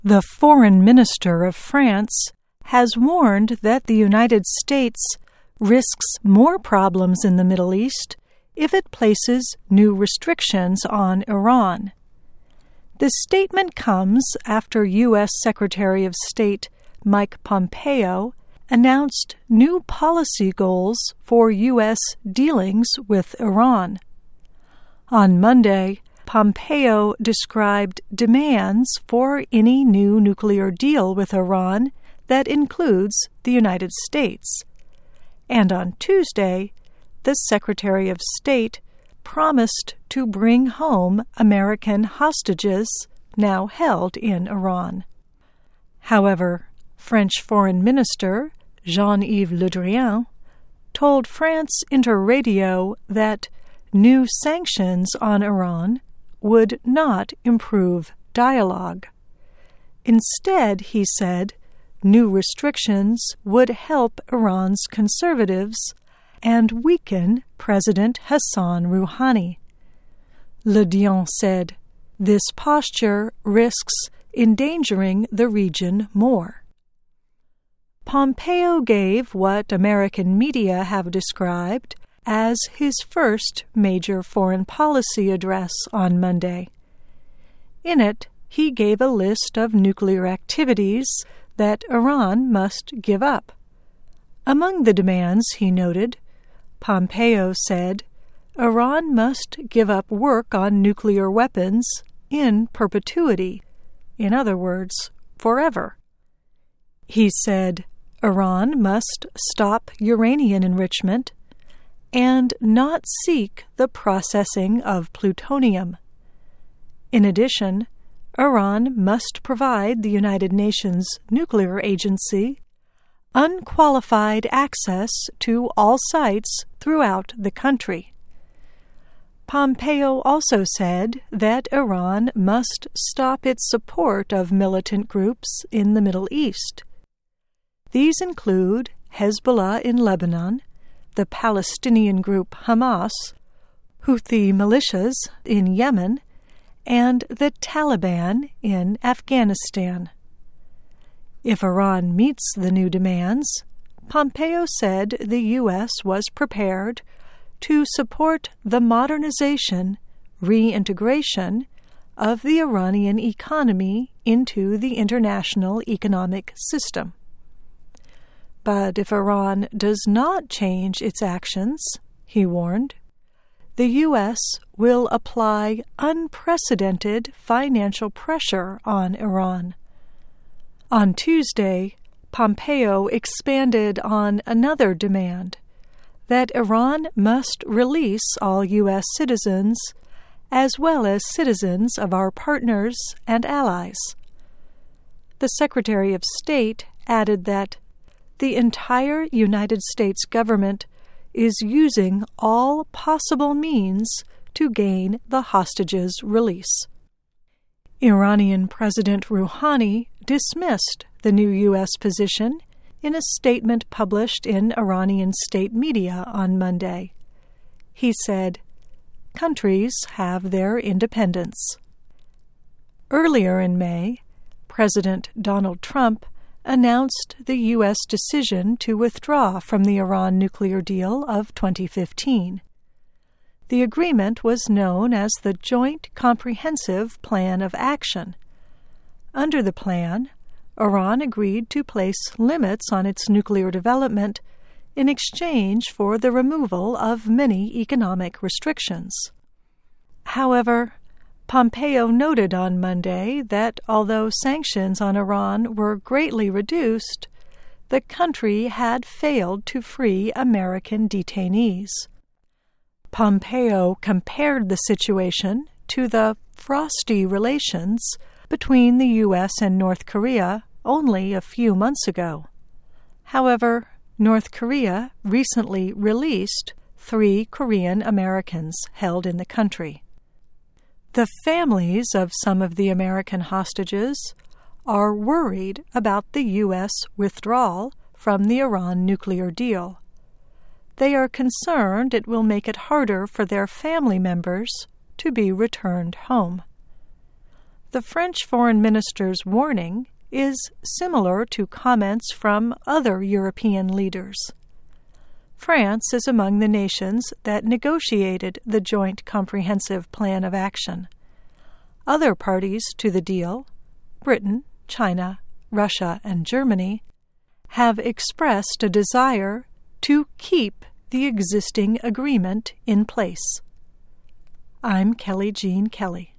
The foreign minister of France has warned that the United States risks more problems in the Middle East if it places new restrictions on Iran. The statement comes after U.S. Secretary of State Mike Pompeo announced new policy goals for U.S. dealings with Iran. On Monday, Pompeo described demands for any new nuclear deal with Iran that includes the United States. And on Tuesday, the Secretary of State promised to bring home American hostages now held in Iran. However, French Foreign Minister Jean-Yves Le Drian told France Interradio that new sanctions on Iran would not improve dialogue. Instead, he said, new restrictions would help Iran's conservatives and weaken President Hassan Rouhani. Le Drian said, "This posture risks endangering the region more." Pompeo gave what American media have described as his first major foreign policy address on Monday. In it, he gave a list of nuclear activities that Iran must give up. Among the demands, he noted, Pompeo said, Iran must give up work on nuclear weapons in perpetuity, in other words, forever. He said, Iran must stop uranium enrichment and not seek the processing of plutonium. In addition, Iran must provide the United Nations Nuclear Agency unqualified access to all sites throughout the country. Pompeo also said that Iran must stop its support of militant groups in the Middle East. These include Hezbollah in Lebanon, the Palestinian group Hamas, Houthi militias in Yemen, and the Taliban in Afghanistan. If Iran meets the new demands, Pompeo said the U.S. was prepared to support the modernization, reintegration of the Iranian economy into the international economic system. But if Iran does not change its actions, he warned, the U.S. will apply unprecedented financial pressure on Iran. On Tuesday, Pompeo expanded on another demand, that Iran must release all U.S. citizens as well as citizens of our partners and allies. The Secretary of State added that the entire United States government is using all possible means to gain the hostages' release. Iranian President Rouhani dismissed the new U.S. position in a statement published in Iranian state media on Monday. He said, "Countries have their independence." Earlier in May, President Donald Trump announced the U.S. decision to withdraw from the Iran nuclear deal of 2015. The agreement was known as the Joint Comprehensive Plan of Action. Under the plan, Iran agreed to place limits on its nuclear development in exchange for the removal of many economic restrictions. However, Pompeo noted on Monday that although sanctions on Iran were greatly reduced, the country had failed to free American detainees. Pompeo compared the situation to the frosty relations between the U.S. and North Korea only a few months ago. However, North Korea recently released 3 Korean Americans held in the country. The families of some of the American hostages are worried about the U.S. withdrawal from the Iran nuclear deal. They are concerned it will make it harder for their family members to be returned home. The French foreign minister's warning is similar to comments from other European leaders. France is among the nations that negotiated the Joint Comprehensive Plan of Action. Other parties to the deal, Britain, China, Russia, and Germany, have expressed a desire to keep the existing agreement in place. I'm Kelly Jean Kelly.